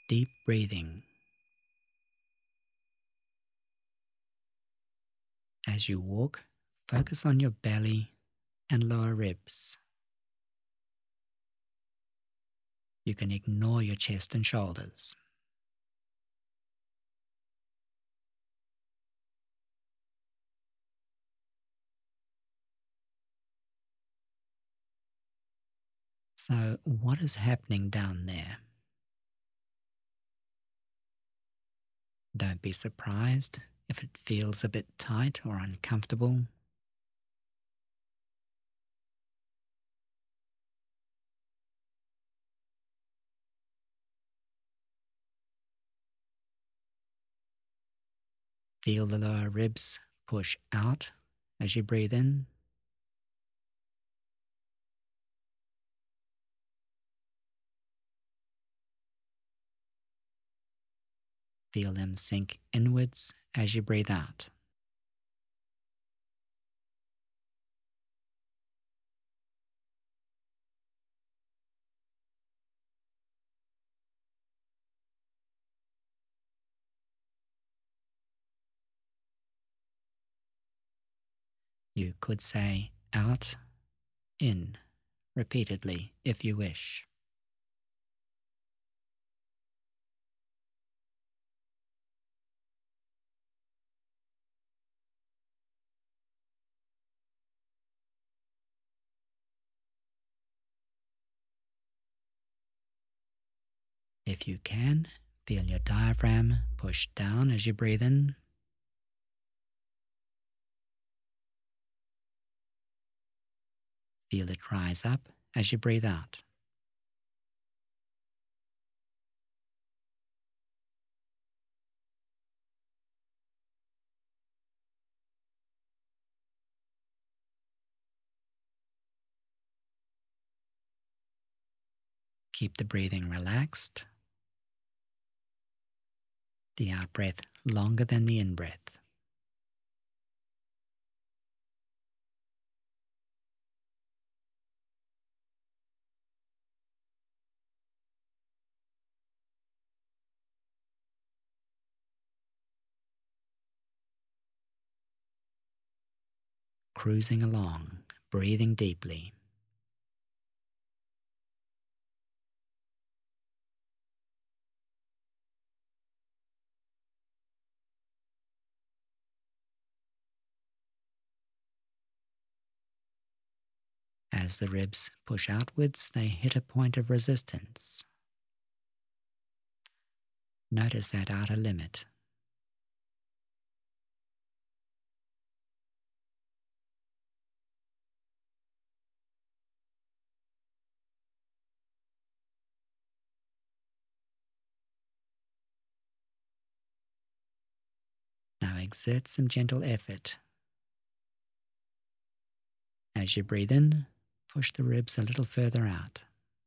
deep breathing. As you walk, focus on your belly and lower ribs. You can ignore your chest and shoulders. So, what is happening down there? Don't be surprised if it feels a bit tight or uncomfortable. Feel the lower ribs push out as you breathe in. Feel them sink inwards as you breathe out. You could say out, in, repeatedly if you wish. If you can, feel your diaphragm push down as you breathe in. Feel it rise up as you breathe out. Keep the breathing relaxed. The out breath longer than the in breath. Cruising along, breathing deeply. As the ribs push outwards, they hit a point of resistance. Notice that outer limit. Now exert some gentle effort. As you breathe in, push the ribs a little further out.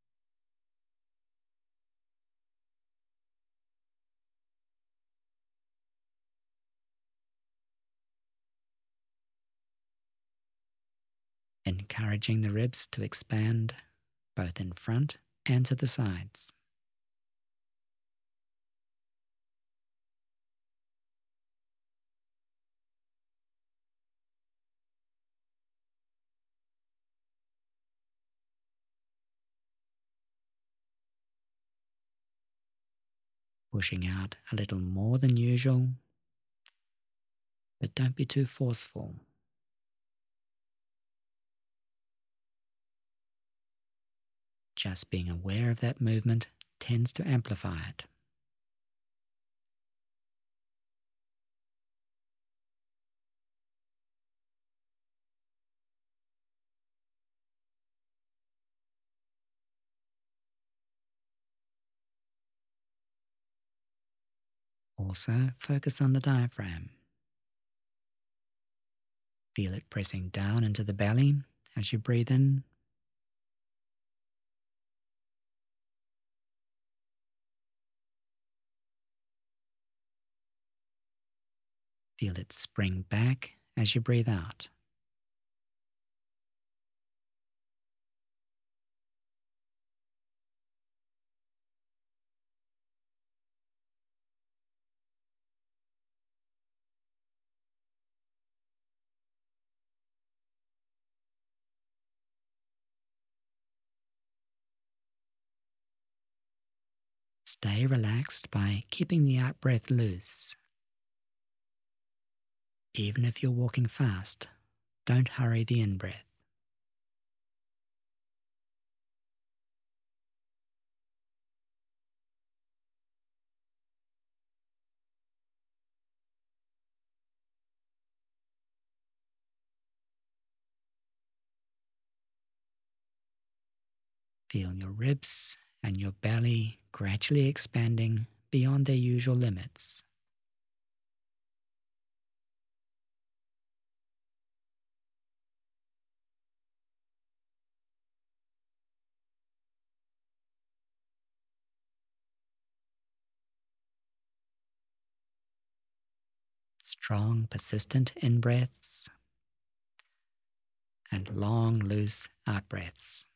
Encouraging the ribs to expand both in front and to the sides. Pushing out a little more than usual, but don't be too forceful. Just being aware of that movement tends to amplify it. Also, focus on the diaphragm. Feel it pressing down into the belly as you breathe in. Feel it spring back as you breathe out. Stay relaxed by keeping the out breath loose. Even if you're walking fast, don't hurry the in breath. Feel your ribs and your belly gradually expanding beyond their usual limits. Strong, persistent in breaths and long, loose out breaths.